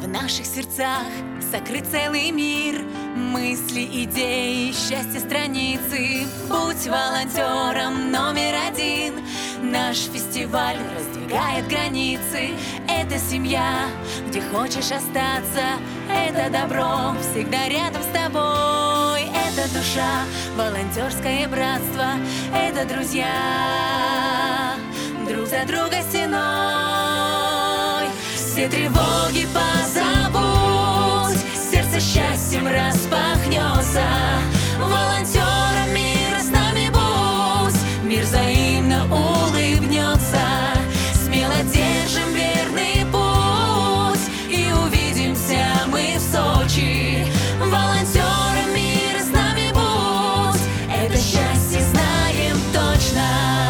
В наших сердцах сокрыт целый мир, мысли, идеи, счастья, страницы. Будь волонтером номер один. Наш фестиваль раздвигает границы. Это семья, где хочешь остаться. Это добро всегда рядом с тобой. Это душа, волонтерское братство. Это друзья, друг за друга стеной. Все тревоги позабудь, сердце счастьем распахнется. Волонтером мира с нами будь, мир взаимно улыбнется. Смело держим верный путь и увидимся мы в Сочи. Волонтером мира с нами будь, это счастье знаем точно.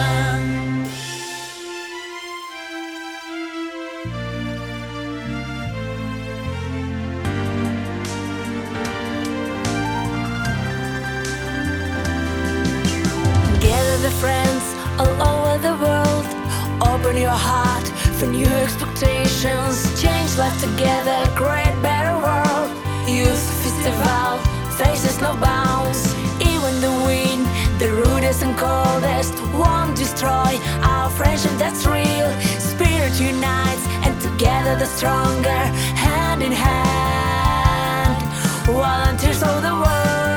The friends all over the world, open your heart for new expectations. Change life together, create better world. Youth festival faces no bounds. Even the wind, the rudest and coldest, won't destroy our friendship that's real. Spirit unites and together the stronger, hand in hand. Volunteers of the world,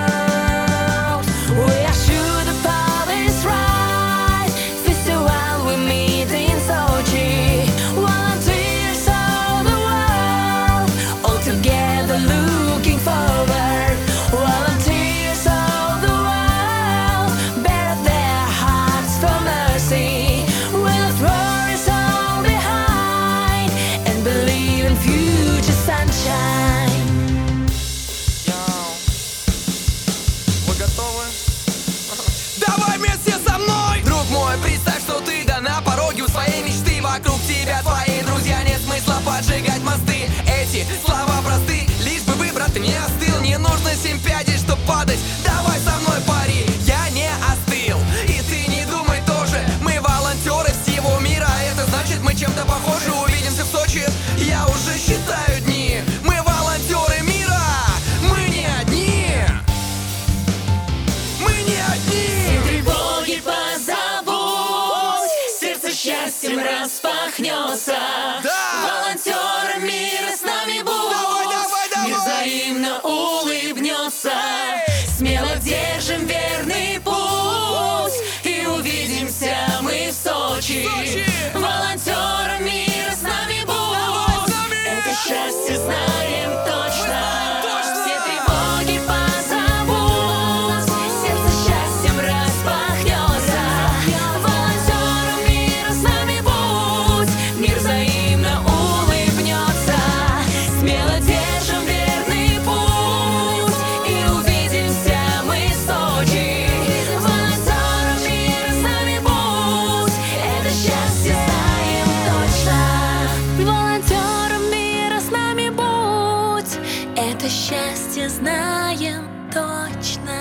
we are sure the power is right. Festival we meet in Sochi. Volunteers of the world, all together looking forward. Volunteers of the world, bear their hearts for mercy. We'll throw us all behind and believe in future sunshine. Давай вместе со мной! Друг мой, представь, что ты на пороге у своей мечты. Вокруг тебя твои друзья, нет смысла поджигать мосты. Эти слова просты, лишь бы выбрать ты не остыл. Не нужно 7 пядей, чтоб падать. Давай со мной пари, я не остыл. И ты не думай тоже, мы волонтеры всего мира. Это значит, мы чем-то похожи, увидимся в Сочи. Я уже считаю дни, мы волонтеры мира. Мы не одни, мы не одни. Тревоги позабудь, сердце счастьем распахнется. Волонтером мира с нами будь, мир взаимно улыбнется. Смело держим верный путь и увидимся мы в Сочи. Волонтером мира с нами будь, это счастье знаем точно. Все тревоги позабудь, сердце счастьем распахнется. Волонтером мира с нами будь, мир взаимно улыбнется. Смело держим верный путь и увидимся мы в Сочи. Волонтером мира с нами будь, это счастье знаем точно. Волонтером мира с нами будь, это счастье знаем точно.